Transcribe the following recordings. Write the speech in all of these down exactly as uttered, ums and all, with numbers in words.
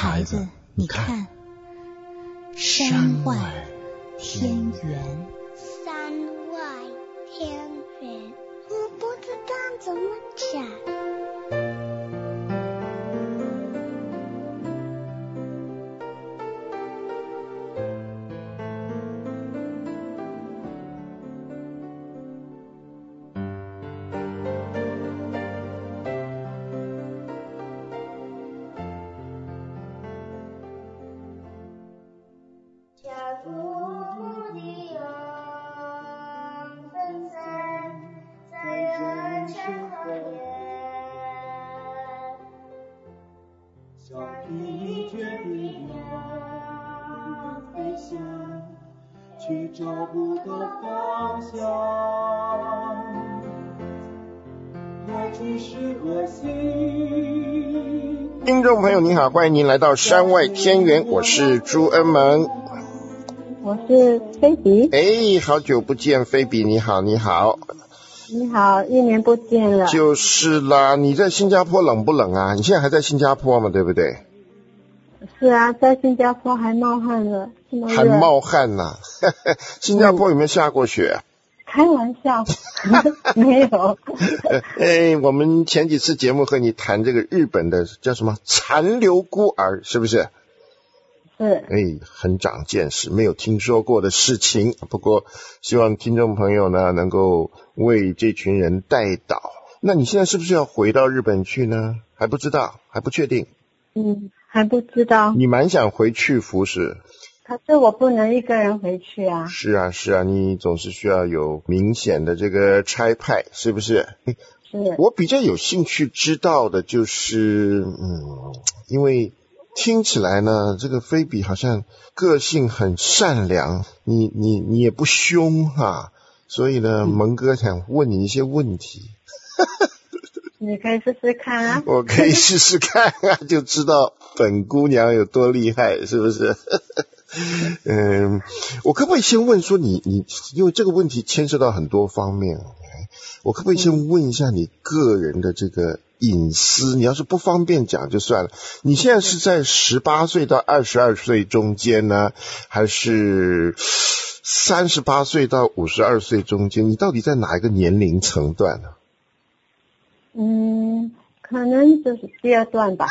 孩子，你看，山外天圆。 山外天圆，我不知道怎么讲。 去找不到方向，来去是何心。 听众朋友您好，欢迎您来到山外天圆，我是朱恩萌， 我是菲比。 哎，好久不见，菲比，你好，你好。 你好，一年不见了。 就是啦，你在新加坡冷不冷啊？你现在还在新加坡嘛，对不对？ 是啊，在新加坡还冒汗了，这么热。 还冒汗呐、啊？新加坡有没有下过雪？ 开玩笑，没有。 哎，我们前几次节目和你谈这个日本的叫什么残留孤儿，是不是？ 是。 哎，很长见识，没有听说过的事情。不过，希望听众朋友呢能够为这群人带导。那你现在是不是要回到日本去呢？还不知道，还不确定。 嗯，还不知道。 你蛮想回去服侍。 可是我不能一个人回去啊。 是啊是啊，你总是需要有明显的这个差派，是不是？ 是。 我比较有兴趣知道的就是，嗯，因为听起来呢，这个菲比好像个性很善良，你你你也不凶哈、啊，所以呢，蒙哥想问你一些问题。 你可以试试看啊。 我可以试试看啊，就知道本姑娘有多厉害，是不是？嗯，我可不可以先问说你你，因为这个问题牵涉到很多方面，我可不可以先问一下你个人的这个隐私？你要是不方便讲就算了。你现在是在十八岁到二十二岁中间呢，还是三十八岁到五十二岁中间？你到底在哪一个年龄层段呢？ 嗯，可能就是第二段吧。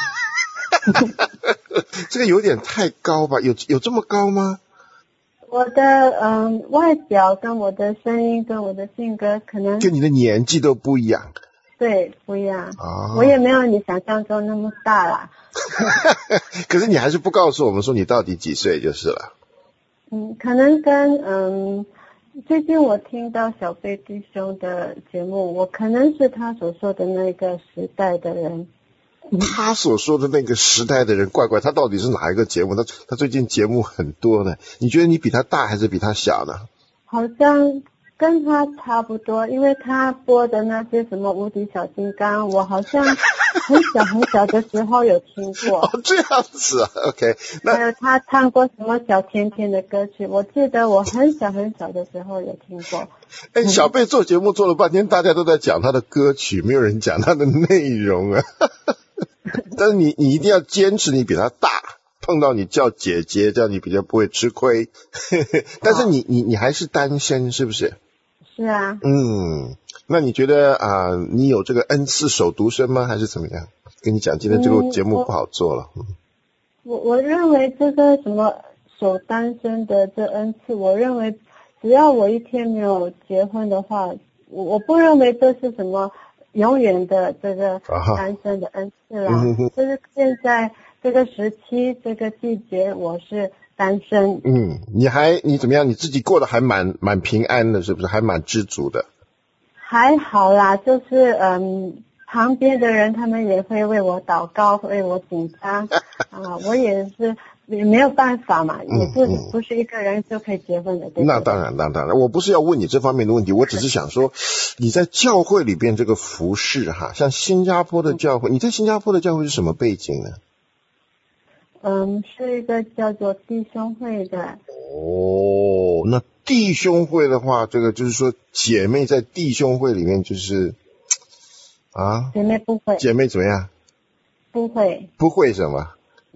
这个有点太高吧？有有这么高吗？ 我的嗯外表跟我的声音跟我的性格可能跟你的年纪都不一样。 对，不一样。 哦、 我也没有你想象中那么大啦。 可是你还是不告诉我们说你到底几岁就是了。 嗯，可能跟嗯。最近我听到小贝弟兄的节目，我可能是他所说的那个时代的人。 他所说的那个时代的人，怪怪，他到底是哪一个节目？他他最近节目很多呢。你觉得你比他大还是比他小呢？ 好像跟他差不多，因为他播的那些什么无敌小金刚，我好像很小很小的时候有听过。 哦，这样子啊 ，OK 那。 还有他唱过什么小甜甜的歌曲，我记得我很小很小的时候有听过。 哎，小贝做节目做了半天，大家都在讲他的歌曲，没有人讲他的内容啊。但是你你一定要坚持，你比他大，碰到你叫姐姐，这样你比较不会吃亏。但是你你你还是单身，是不是？ 是啊。 嗯，那你觉得啊、呃，你有这个恩赐守独身吗？还是怎么样？跟你讲，今天这个节目不好做了。 嗯、我我认为这个什么守单身的这恩赐，我认为只要我一天没有结婚的话，我我不认为这是什么永远的这个单身的恩赐啦。 嗯、 就是现在这个时期这个季节，我是单身。 嗯，你还你怎么样？你自己过得还蛮蛮平安的，是不是？还蛮知足的。 还好啦，就是嗯，旁边的人他们也会为我祷告，为我紧张啊，我也是也没有办法嘛， 嗯、 也不、嗯、不是一个人就可以结婚的，对不对？ 那当然，那当然，我不是要问你这方面的问题，我只是想说，你在教会里边这个服事哈，像新加坡的教会，嗯、你在新加坡的教会是什么背景呢？ 嗯，是一个叫做弟兄会的。 哦，那弟兄会的话，这个就是说姐妹在弟兄会里面就是啊， 姐妹不会。 姐妹怎么样？ 不会。 不会什么？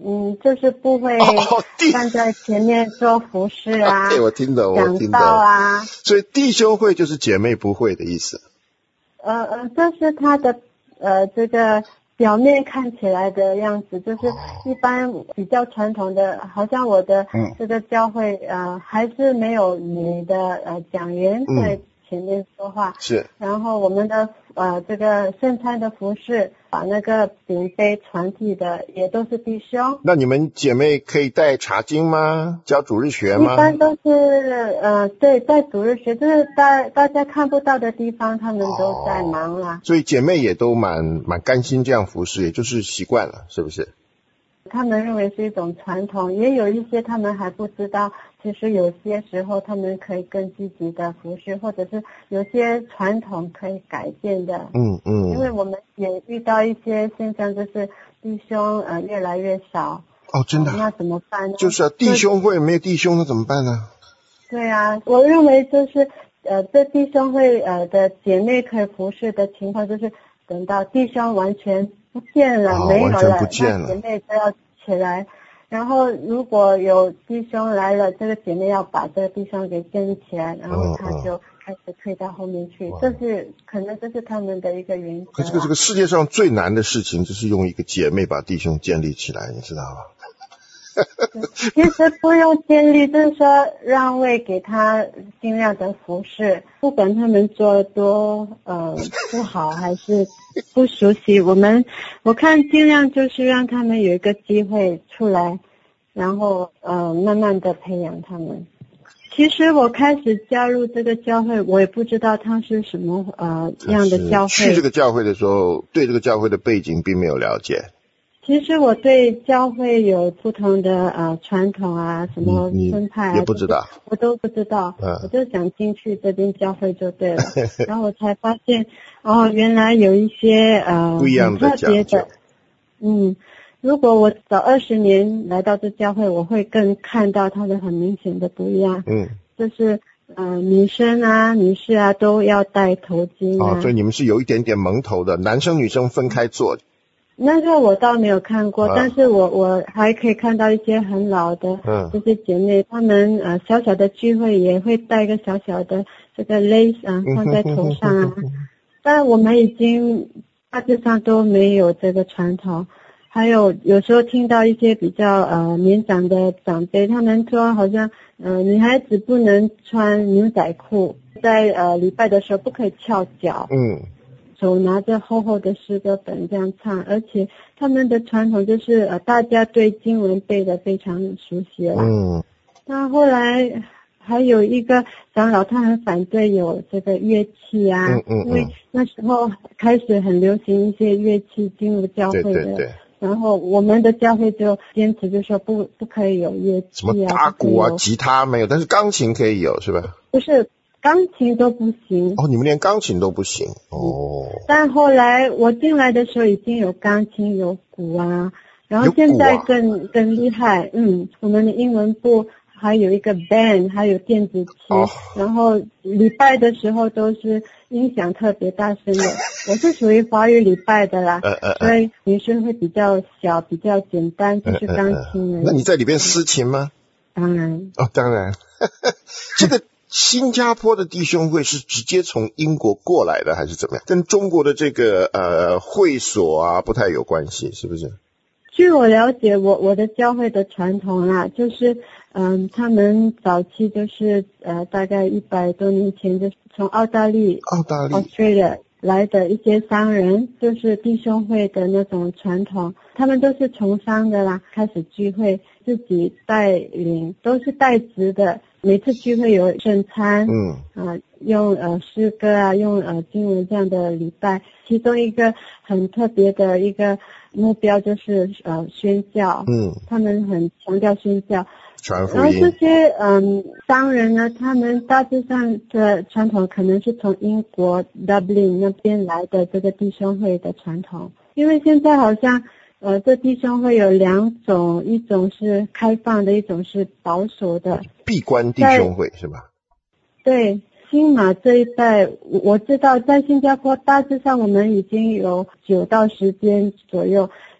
嗯，就是不会哦弟站在前面做服饰啊， 对，我听懂，我讲听懂。 道啊， 所以弟兄会就是姐妹不会的意思。 呃呃，这是他的呃这个表面看起来的样子，就是一般比较传统的，好像我的嗯这个教会呃还是没有女的呃讲员在前面说话， 是， 然后我们的呃这个圣餐的服饰，把那个饼杯传递的也都是弟兄。 那你们姐妹可以带查经吗？教主日学一吗？ 般都是呃对，在主日学，就是大大家看不到的地方，他们都在忙啦。 所以姐妹也都蛮蛮甘心这样服侍，也就是习惯了，是不是？ 他们认为是一种传统，也有一些他们还不知道，其实有些时候他们可以更积极的服侍，或者是有些传统可以改变的。 嗯嗯。 因为我们也遇到一些现象，就是弟兄呃越来越少。 哦，真的、啊？ 那怎么办呢？ 就是啊，弟兄会没有弟兄，那怎么办呢？ 对啊，我认为就是呃，这弟兄会呃的姐妹可以服侍的情况，就是等到弟兄完全不见了， 哦、 没有了， 完全不见了， 那姐妹就要起来。然后如果有弟兄来了，这个姐妹要把这个弟兄给建立起来，然后他就开始退到后面去。哦、这是可能这是他们的一个原则。 可这个这个世界上最难的事情，就是用一个姐妹把弟兄建立起来，你知道吗？ 其实不用建立，就是说让位给他尽量的服侍，不管他们做多呃不好还是不熟悉，我们我看尽量就是让他们有一个机会出来，然后呃慢慢的培养他们。其实我开始加入这个教会，我也不知道它是什么呃样的教会。 去这个教会的时候，对这个教会的背景并没有了解。 其实我对教会有不同的呃传统啊，什么分派啊， 也不知道， 我都不知道。嗯，我就想进去这边教会就对了。然后我才发现，哦，原来有一些呃不一样的特别的。嗯，如果我早二十年来到这教会，我会更看到它的很明显的不一样。 嗯， 就是呃女生啊、女士啊都要戴头巾啊。 哦，所以你们是有一点点蒙头的，男生女生分开坐。 那个我倒没有看过， 啊、 但是我我还可以看到一些很老的这些姐妹，她、嗯、们呃小小的聚会也会带个小小的这个 lace 啊放在头上啊，但我们已经大致上都没有这个传统。还有有时候听到一些比较呃年长的长辈，他们说好像呃女孩子不能穿牛仔裤，在呃礼拜的时候不可以翘脚。 嗯。 手拿着厚厚的诗歌本这样唱，而且他们的传统就是呃大家对经文背得非常熟悉了。 嗯。 那后来还有一个长老他很反对有这个乐器啊， 嗯嗯嗯， 因为那时候开始很流行一些乐器进入教会的。 对对对。 然后我们的教会就坚持就说不不可以有乐器啊， 什么打鼓啊、吉他没有，但是钢琴可以有，是吧？ 不是。钢琴都不行哦，你们连钢琴都不行哦。 但后来我进来的时候已经有钢琴有鼓啊，然后现在更、啊、更厉害，嗯，我们的英文部还有一个 band， 还有电子琴，哦、然后礼拜的时候都是音响特别大声的。我是属于华语礼拜的啦， 呃呃呃所以女生会比较小，比较简单，就是钢琴、呃呃。 那你在里边司琴吗？ 当然。 哦，当然。这个。新加坡的弟兄会是直接从英国过来的还是怎么样？跟中国的这个呃会所啊不太有关系，是不是？ 据我了解，我我的教会的传统啦，就是嗯，他们早期就是呃大概一百多年前就是从澳大利澳大利 Australia 来的一些商人，就是弟兄会的那种传统，他们都是从商的啦，开始聚会自己带领，都是带职的。每次聚会有圣餐， 嗯， 啊、呃，用呃诗歌啊，用呃经文这样的礼拜，其中一个很特别的一个目标就是呃宣教， 嗯， 他们很强调宣教， 传福音。 然后这些嗯商人呢，他们大致上的传统可能是从英国 Dublin 那边来的这个弟兄会的传统，因为现在好像。呃，这弟兄会有两种，一种是开放的，一种是保守的。 闭关弟兄会是吧？ 对，新马这一带，我知道在新加坡大致上我们已经有九到十间左右，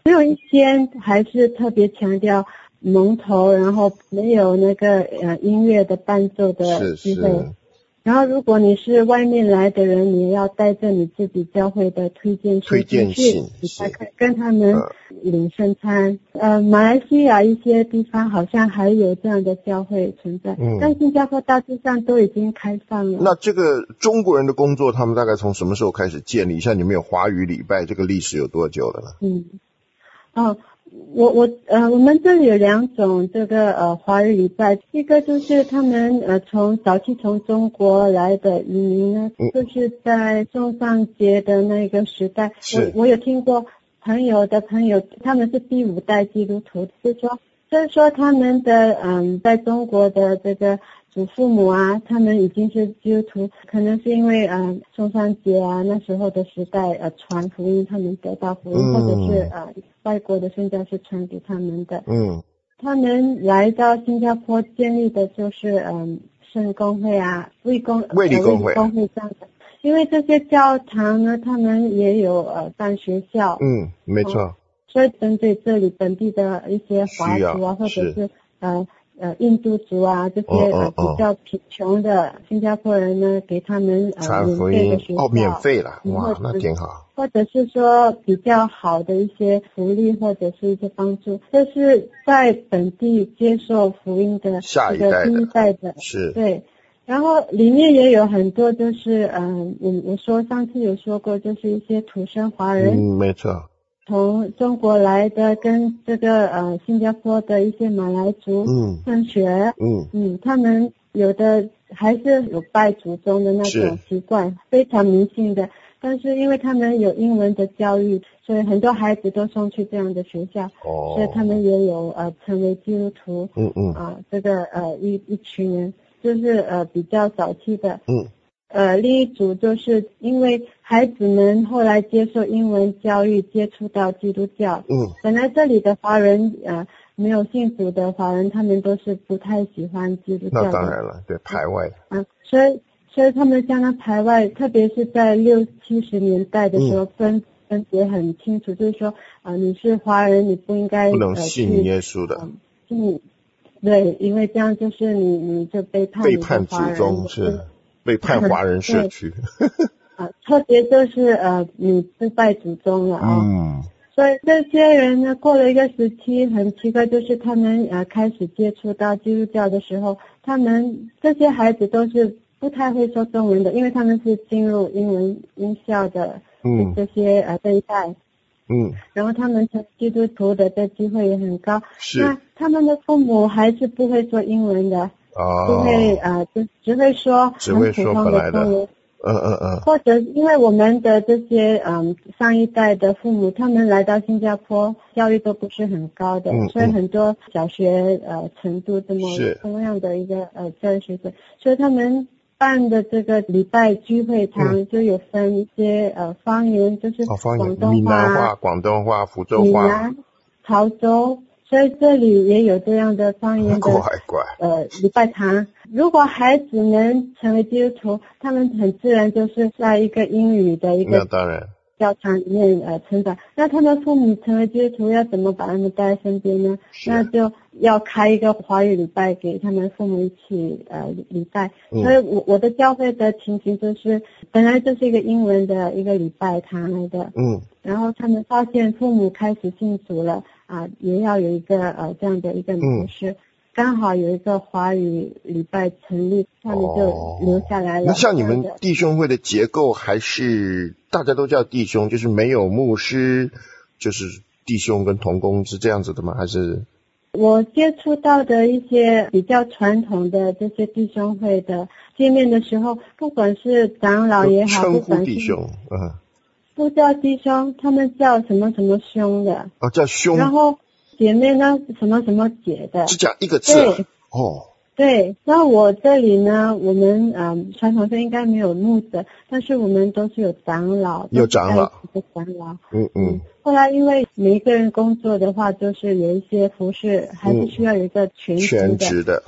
只有一些还是特别强调蒙头，然后没有那个呃音乐的伴奏的机会。 是是。 然后如果你是外面来的人，你也要带着你自己教会的推荐书推荐信， 你才可以跟他们领圣餐。呃，马来西亚一些地方好像还有这样的教会存在，嗯、但新加坡大致上都已经开放了。 那这个中国人的工作，他们大概从什么时候开始建立？像你们有华语礼拜，这个历史有多久了呢？ 嗯，哦。我我呃，我们这里有两种这个呃华语礼拜，一个就是他们呃从早期从中国来的移民呢，嗯、就是在宋尚节的那个时代，我我有听过朋友的朋友，他们是第五代基督徒，就是说就是说他们的嗯在中国的这个祖父母啊，他们已经是基督徒，可能是因为呃宋尚节啊那时候的时代呃传福音，他们得到福音，嗯、或者是呃外国的宣教士传给他们的。嗯，他们来到新加坡建立的就是嗯圣公会啊、卫公卫理公会、 卫理公会这样的。因为这些教堂呢，他们也有呃办学校。 嗯，没错。 嗯、所以针对这里本地的一些华族啊，或者是呃。呃，印度族啊，这些、哦哦、呃比较贫穷的新加坡人呢，给他们呃免费的学校， 哦，免费了，哇，那挺好。 或者是说比较好的一些福利或者是一些帮助，这是在本地接受福音的下一代的， 第一代的， 是， 对。然后里面也有很多就是嗯，我、呃、我说上次有说过，就是一些土生华人， 嗯，没错。 从中国来的跟这个呃新加坡的一些马来族上学，嗯嗯，他们有的还是有拜祖宗的那种习惯，非常迷信的。但是因为他们有英文的教育，所以很多孩子都送去这样的学校，哦，所以他们也有呃成为基督徒，嗯嗯，啊这个呃一一群人就是呃比较早期的，嗯。呃，另一组就是因为孩子们后来接受英文教育，接触到基督教。嗯，本来这里的华人呃没有信主的华人，他们都是不太喜欢基督教的。 那当然了，对，排外。 啊，所以所以他们相当排外，特别是在六七十年代的时候，分、嗯、分别很清楚，就是说啊、呃，你是华人，你不应该不能信耶稣的。 嗯，对，因为这样就是你你就背叛背叛祖宗是。被判华人社区， 啊，特别就是呃，你是拜祖宗了啊、哦，嗯，所以这些人呢，过了一个时期，很奇怪，就是他们呃开始接触到基督教的时候，他们这些孩子都是不太会说中文的，因为他们是进入英文英校的，嗯，这些呃这一代，嗯，然后他们成基督徒的这机会也很高， 是， 那他们的父母还是不会说英文的。 哦， 就会呃，就只会说只会说本来的， 嗯嗯嗯， 或者因为我们的这些嗯上一代的父母，他们来到新加坡，教育都不是很高的，嗯、所以很多小学呃程度这么这么样的一个呃教育水准，所以他们办的这个礼拜聚会堂、嗯、就有分一些呃方言，就是广东话、 闽南话、广东话、福州话、 闽南、潮州。所以这里也有这样的方言的呃礼拜堂。如果孩子们成为基督徒，他们很自然就是在一个英语的一个教堂里面呃成长。那他们父母成为基督徒，要怎么把他们带在身边呢？那就要开一个华语礼拜给他们父母一起呃礼拜。嗯、所以我我的教会的情形就是本来就是一个英文的一个礼拜堂来的。嗯。然后他们发现父母开始信主了。啊，也要有一个呃这样的一个模式，嗯、刚好有一个华语礼拜成立，他们就留下来了。哦、 那像你们弟兄会的结构，还是大家都叫弟兄，就是没有牧师，就是弟兄跟同工是这样子的吗？还是？ 我接触到的一些比较传统的这些弟兄会的见面的时候，不管是长老也好， 称呼弟兄，嗯。 不叫弟兄，他们叫什么什么兄的。 哦，叫兄。 然后姐妹呢，什么什么姐的。 只讲一个字。 对。 哦。 对，那我这里呢，我们嗯传统上应该没有牧者，但是我们都是有长老。 有长老。 有长老。 嗯嗯。 后来因为每一个人工作的话，就是有一些服侍，还是需要有一个全职的。 全职的。 所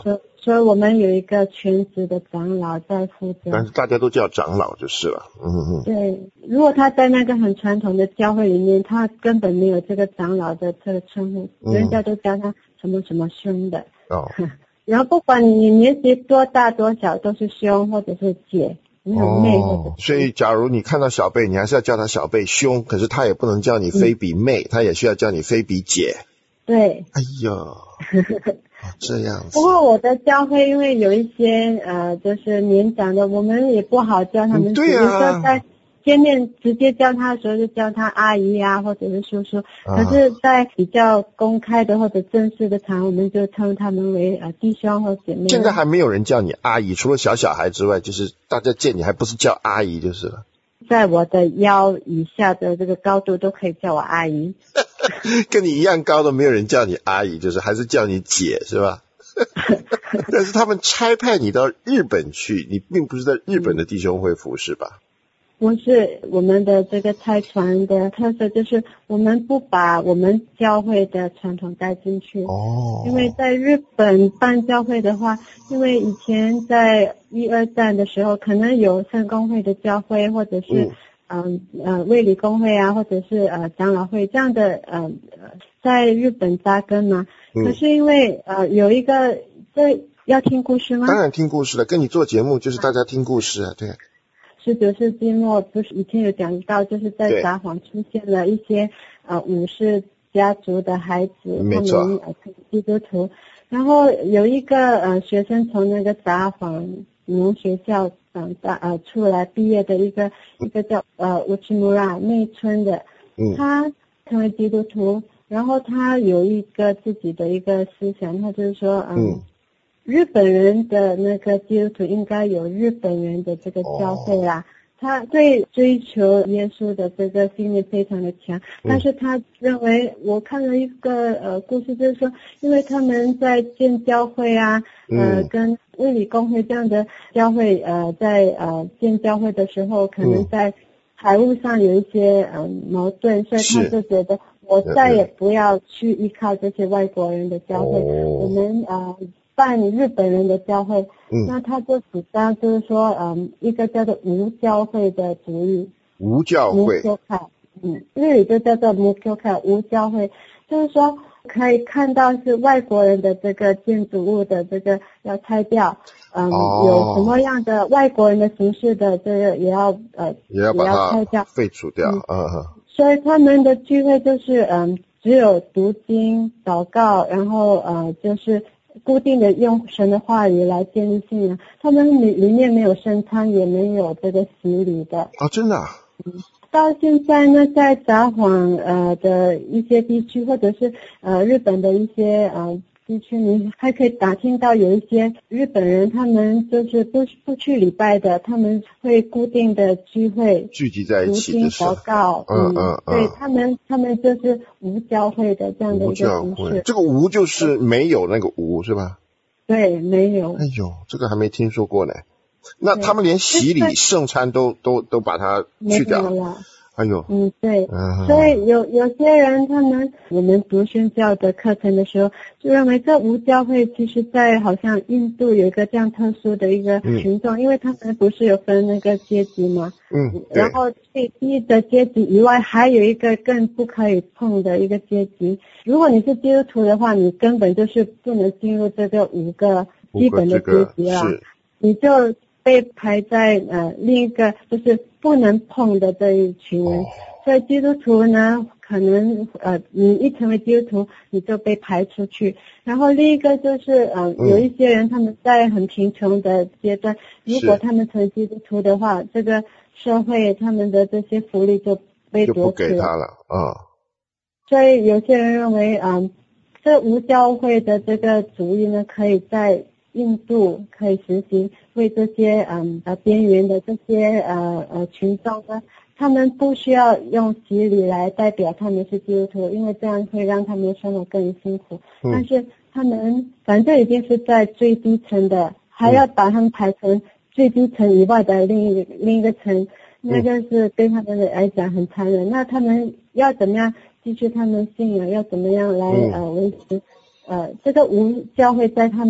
所以我们有一个全职的长老在负责。 但是大家都叫长老就是了。嗯嗯。 对，如果他在那个很传统的教会里面，他根本没有这个长老的这个称呼， 嗯、 人家都叫他什么什么兄的。 哦。 然后不管你年纪多大多小，都是兄或者是姐，没有妹或者是、 哦。所以假如你看到小贝，你还是要叫他小贝兄，可是他也不能叫你菲比妹，嗯、他也需要叫你菲比姐。 对。 哎呦。这样子。 不过我的教会因为有一些呃，就是年长的，我们也不好叫他们。 嗯、对啊。 在见面直接叫他的时候就叫他阿姨啊，或者是叔叔。 啊、 可是，在比较公开的或者正式的场合，我们就称他们为呃弟兄或姐妹。 现在还没有人叫你阿姨，除了小小孩之外，就是大家见你还不是叫阿姨就是了。 在我的腰以下的这个高度都可以叫我阿姨。 跟你一样高的没有人叫你阿姨，就是还是叫你姐是吧？但是他们差派你到日本去，你并不是在日本的弟兄会服侍吧？ 不是，我们的这个差传的特色就是我们不把我们教会的传统带进去。 哦。因为在日本办教会的话，因为以前在一二战的时候，可能有圣公会的教会，或者是嗯呃, 呃卫理公会啊，或者是呃长老会这样的呃在日本扎根嘛。嗯、可是因为呃有一个这要听故事吗？ 当然听故事了，跟你做节目就是大家听故事啊，对。 十九世纪末不是以前有讲到，就是在札幌出现了一些呃武士家族的孩子，他们呃基督徒，然后有一个呃学生从那个札幌农学校长大呃出来毕业的一个一个叫呃乌奇穆拉内村的， 嗯， 他成为基督徒，然后他有一个自己的一个思想，他就是说嗯。嗯日本人的那个基督徒应该有日本人的这个教会啦，哦、他对追求耶稣的这个信念非常的强，嗯、但是他认为，我看了一个呃故事，就是说，因为他们在建教会啊，呃，嗯、跟卫理公会这样的教会，呃，在呃建教会的时候，可能在财务上有一些嗯、呃、矛盾，所以他就觉得我再也不要去依靠这些外国人的教会，哦、我们呃。办日本人的教会，嗯，那他就主张就是说，嗯，一个叫做无教会的主义。 无教会。 嗯，日语就叫做无教会，无教会，就是说可以看到是外国人的这个建筑物的这个要拆掉，嗯，哦、有什么样的外国人的形式的这个也要呃也要把它拆掉废除掉，嗯嗯。 所以他们的聚会就是嗯，只有读经、祷告，然后呃就是。固定的用神的话语来建立信仰，他们里里面没有圣餐，也没有这个洗礼的。 啊，真的、啊？ 嗯，到现在呢，在札幌呃的一些地区，或者是呃日本的一些呃地区，你还可以打听到有一些日本人，他们就是不不去礼拜的，他们会固定的聚会， 聚集在一起的时候， 祷告， 嗯嗯嗯， 对他们，他们就是无教会的这样的一个形式。 这个无就是没有那个无是吧？ 对，没有。 哎呦，这个还没听说过呢。那他们连洗礼圣餐都都都把它去掉了。 哎呦， 嗯，对，嗯、所以有有些人他们我们读宣教的课程的时候，就认为这无教会其实在好像印度有一个这样特殊的一个群众，嗯、因为他们不是有分那个阶级吗？ 嗯， 然后最低的阶级以外，还有一个更不可以碰的一个阶级。如果你是基督徒的话，你根本就是不能进入这个五个基本的阶级了，你就被排在呃另一个就是不能碰的这一群人，哦、所以基督徒呢，可能呃你一成为基督徒，你就被排出去。然后另一个就是呃、嗯、有一些人他们在很贫穷的阶段，如果他们成为基督徒的话，这个社会他们的这些福利就被夺取了，就不给他了啊。 所以有些人认为啊、呃，这无教会的这个主义呢，可以在印度可以实行，为这些嗯呃边缘的这些呃呃群众呢，他们不需要用洗礼来代表他们是基督徒，因为这样会让他们生活更辛苦。嗯、但是他们反正已经是在最低层的，还要把他们排成最低层以外的另一个另一个层，那个是对他们来讲很残忍。那他们要怎么样继续他们信仰？要怎么样来呃维持？呃，这个无教会在他们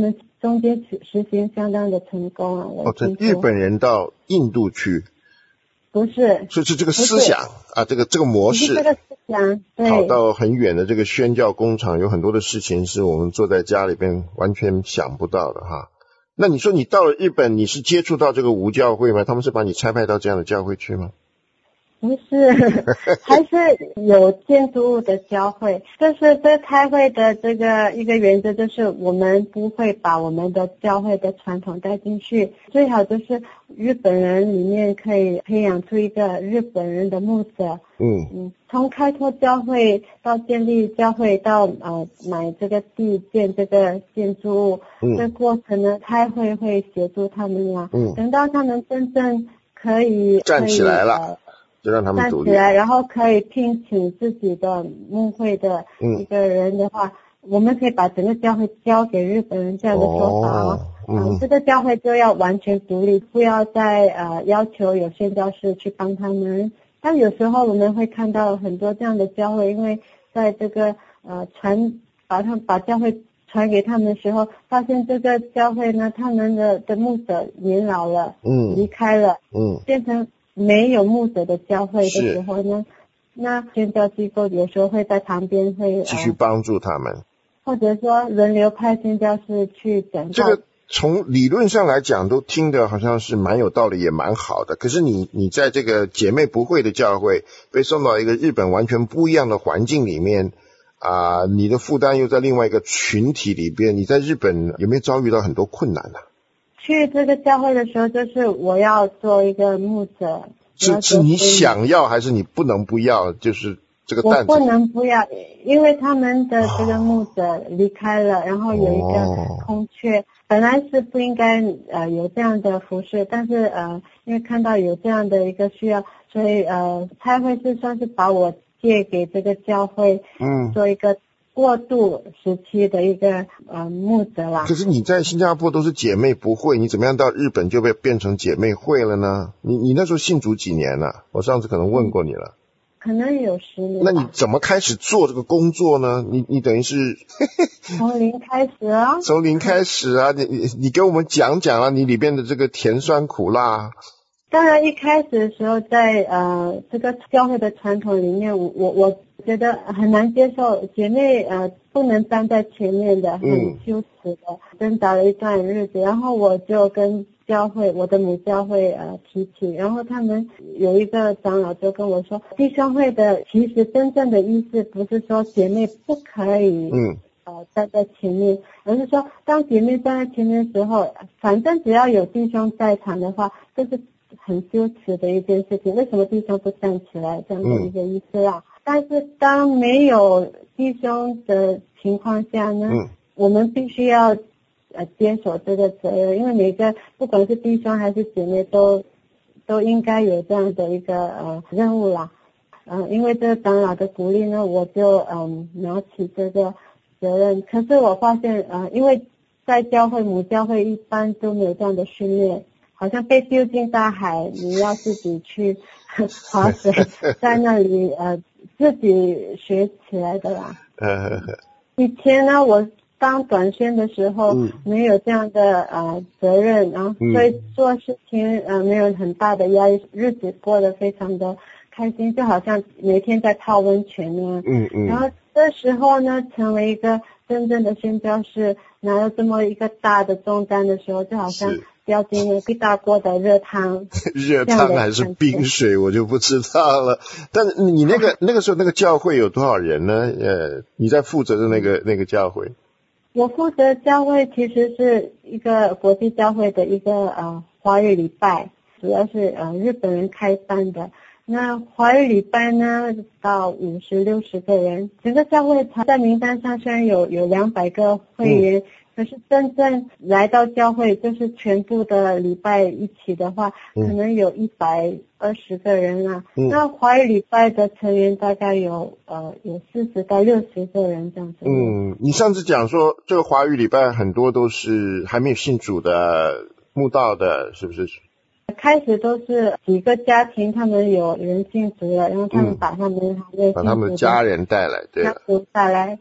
中间实实行相当的成功啊。我哦，这日本人到印度去， 不是， 是是这个思想啊，这个这个模式， 这个思想，对， 跑到很远的这个宣教工厂，有很多的事情是我们坐在家里边完全想不到的哈。那你说你到了日本，你是接触到这个无教会吗？他们是把你差派到这样的教会去吗？ 不是，还是有建筑物的教会。就是这开会的这个一个原则，就是我们不会把我们的教会的传统带进去，最好就是日本人里面可以培养出一个日本人的牧者。 嗯嗯，从开拓教会到建立教会到呃买这个地建这个建筑物， 嗯这过程呢，开会会协助他们呀。 嗯， 等到他们真正可以站起来了。 呃就让他们独立站起来，然后可以聘请自己的牧会的一个人的话，嗯、我们可以把整个教会交给日本人这样的说法啊。哦嗯、呃，这个教会就要完全独立，不要再呃要求有宣教士去帮他们。但有时候我们会看到很多这样的教会，因为在这个呃传把他把教会传给他们的时候，发现这个教会呢，他们的的牧者年老了，嗯，离开了，嗯，变成没有牧者的教会的时候呢，那宣教机构有时候会在旁边会继续帮助他们，呃、 或者说轮流派宣教士去讲道。 这个从理论上来讲都听得好像是蛮有道理，也蛮好的。可是你你在这个姐妹不会的教会被送到一个日本完全不一样的环境里面啊、呃，你的负担又在另外一个群体里边，你在日本有没有遭遇到很多困难呢、啊？ 去这个教会的时候，就是我要做一个牧者。 是是你想要还是你不能不要？就是这个担子。 我不能不要，因为他们的这个牧者离开了，哦、然后有一个空缺，哦、本来是不应该呃有这样的服侍，但是呃因为看到有这样的一个需要，所以呃才会是算是把我借给这个教会，嗯，做一个过渡时期的一个呃牧者啦。 可是你在新加坡都是姐妹不会，你怎么样到日本就被变成姐妹会了呢？你你那时候信主几年了、啊？我上次可能问过你了。 可能有十年。 那你怎么开始做这个工作呢？你你等于是从零开始啊。 从零开始啊，你你你给我们讲讲啊，你里边的这个甜酸苦辣。 当然，一开始的时候在，在呃这个教会的传统里面，我我我觉得很难接受，姐妹呃不能站在前面的，很羞耻的，挣扎了一段日子。然后我就跟教会，我的母教会呃提起，然后他们有一个长老就跟我说，弟兄会的其实真正的意思不是说姐妹不可以，嗯。呃，站在前面，而是说，当姐妹站在前面的时候，反正只要有弟兄在场的话，这是很羞耻的一件事情。为什么弟兄不站起来？这样的一个意思啦。嗯、但是当没有弟兄的情况下呢，嗯、我们必须要呃接手这个责任，因为每个不管是弟兄还是姐妹都都应该有这样的一个呃任务啦。嗯、呃，因为这个长老的鼓励呢，我就嗯拿起这个责任。可是我发现呃，因为在教会母教会一般都没有这样的训练。好像被丢进大海，你要自己去划水，在那里呃自己学起来的啦。以前呢，我当短宣的时候、嗯、没有这样的呃责任，然后所以做事情呃没有很大的压力，日子过得非常的开心，就好像每天在泡温泉呢。嗯嗯。然后这时候呢，成为一个真正的宣教士，拿了这么一个大的重担的时候，就好像掉进了一大锅的热汤。 热汤还是冰水我就不知道了。但你那个那个时候那个教会有多少人呢？呃，你在负责的那个那个教会？ 我负责教会其实是一个国际教会的一个呃华语礼拜，主要是呃日本人开办的。那华语礼拜呢，到五十六十个人，整个教会在名单上虽然有有两百个会员。嗯，可是真正来到教会，就是全部的礼拜一起的话，嗯、可能有一百二十个人啊。嗯、那华语礼拜的成员大概有呃有四十到六十个人这样子。 嗯，你上次讲说这个华语礼拜很多都是还没有信主的慕道的，是不是？ 开始都是几个家庭，他们有人信主了，然后他们把他们、嗯、 把他们的家人带来，对， 家族带来。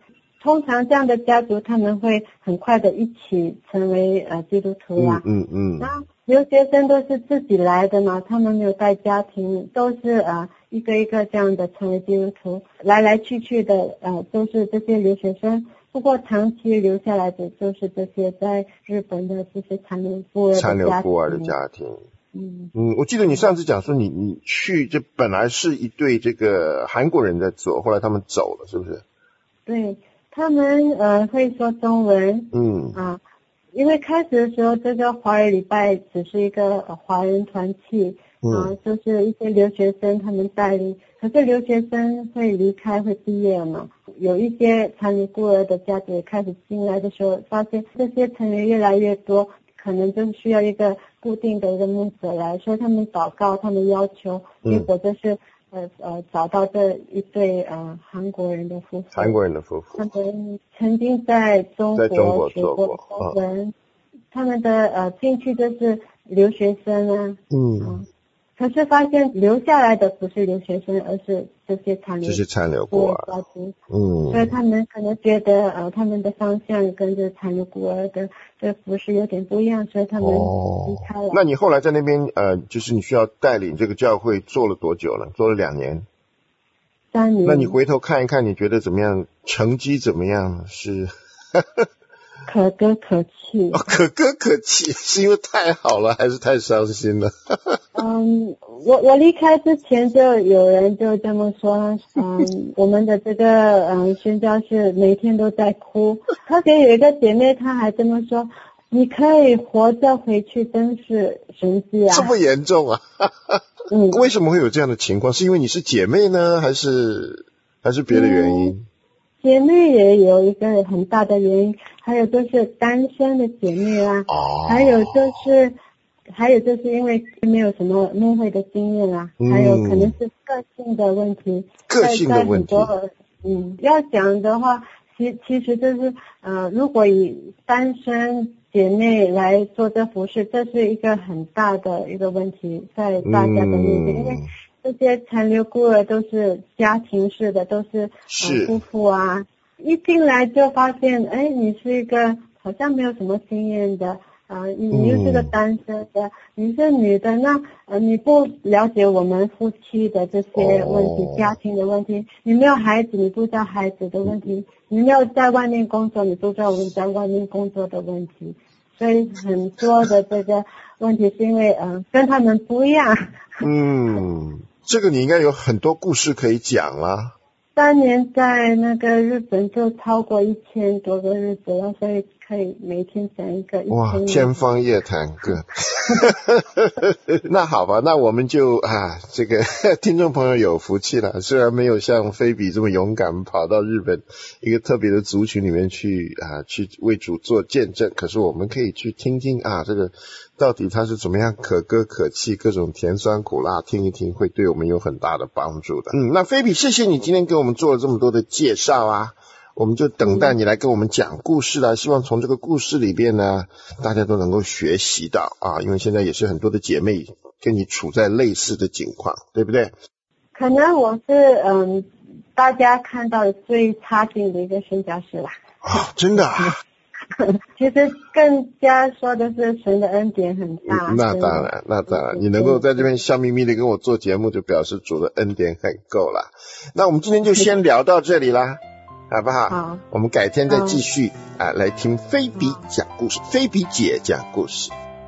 通常这样的家族他们会很快的一起成为呃基督徒啊。 嗯嗯嗯。 那留学生都是自己来的嘛，他们没有带家庭，都是呃一个一个这样的成为基督徒，来来去去的呃都是这些留学生。不过长期留下来的就是这些在日本的这些残留孤儿的家庭。 残留孤儿的家庭。 嗯嗯，我记得你上次讲说你你去，这本来是一对这个韩国人在做，后来他们走了，是不是？ 对，他们呃会说中文。 嗯啊，因为开始的时候这个华人礼拜只是一个呃华人团契。啊，就是一些留学生他们带领，可是留学生会离开会毕业嘛，有一些残留孤儿的家庭开始进来的时候，发现这些成员越来越多，可能就是需要一个固定的一个牧者来，所以他们祷告，他们要求，结果就是呃呃找到这一对呃韩国人的夫妇， 韩国人的夫妇， 他们曾经在中国在中国学过中文，嗯、他们的呃兴趣就是留学生啊， 嗯。 嗯可是发现留下来的不是留学生，而是这些残留这些残留孤儿家庭。 嗯， 所以他们可能觉得呃他们的方向跟这残留孤儿的这服饰有点不一样，所以他们离开了。 哦、那你后来在那边呃，就是你需要带领这个教会做了多久了？做了两年。 三年。 那你回头看一看，你觉得怎么样？成绩怎么样？是可歌可泣。 哦，可歌可泣，是因为太好了，还是太伤心了？ 嗯，我我离开之前就有人就这么说，嗯，我们的这个嗯宣教士每天都在哭，特别有一个姐妹她还这么说，你可以活着回去，真是神迹啊！ 这么严重啊？ 嗯， 为什么会有这样的情况？是因为你是姐妹呢，还是还是别的原因？嗯， 姐妹也有一个很大的原因，还有就是单身的姐妹啊， 哦， 还有就是还有就是因为没有什么牧会的经验啊， 嗯、 还有可能是个性的问题， 个性的问题。 嗯，要讲的话，其其实就是呃，如果以单身姐妹来做这服饰，这是一个很大的一个问题，在大家的面前，嗯、因为这些残留孤儿都是家庭式的，都是是、 呃、夫妇啊，一进来就发现，哎，你是一个好像没有什么经验的啊、呃，你又是个单身的，嗯、你是女的，那呃你不了解我们夫妻的这些问题，哦、家庭的问题，你没有孩子，你不知道孩子的问题，你没有在外面工作，你不知道我们在外面工作的问题，所以很多的这个问题是因为嗯、呃、跟他们不一样。 嗯。这个你应该有很多故事可以讲啦。 三年在那个日本就超过一千多个日子了，所以可以每天讲一个。 哇，天方夜谭个。那好吧，那我们就啊，这个听众朋友有福气了，虽然没有像菲比这么勇敢跑到日本一个特别的族群里面去啊，去为主做见证，可是我们可以去听听啊，这个到底它是怎么样可歌可泣，各种甜酸苦辣，听一听会对我们有很大的帮助的。嗯，那菲比，谢谢你今天给我们做了这么多的介绍啊，我们就等待你来跟我们讲故事啦。希望从这个故事里边呢，大家都能够学习到啊，因为现在也是很多的姐妹跟你处在类似的境况，对不对？ 可能我是嗯，大家看到的最差劲的一个宣教士啦。 啊，真的啊？ 其实更加说的是神的恩典很大。 嗯、那当然，那当然，你能够在这边笑眯眯的跟我做节目，就表示主的恩典很够了。那我们今天就先聊到这里啦，好不好？ 好， 我们改天再继续啊，来听菲比讲故事，菲比姐讲故事。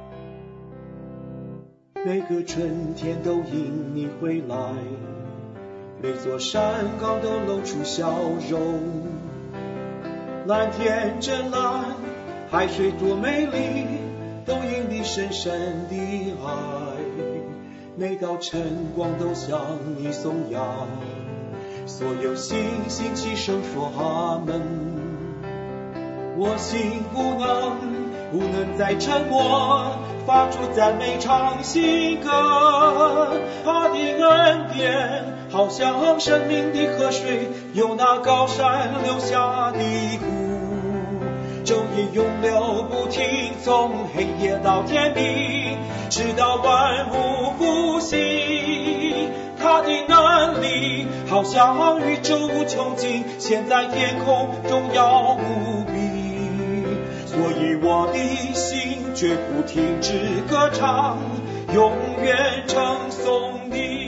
每个春天都因你回来，每座山岗都露出笑容。蓝天真蓝，海水多美丽，都因你深深的爱。每道晨光都向你颂扬，所有星星齐声说阿门。我心不能不能再沉默，发出赞美唱新歌。他的恩典好像生命的河水，由那高山流下的谷，昼夜永流不停，从黑夜到天明，直到万物复兴。他他的能力好像宇宙无穷尽，现在天空荣耀无比。所以我的心绝不停止歌唱，永远称颂你。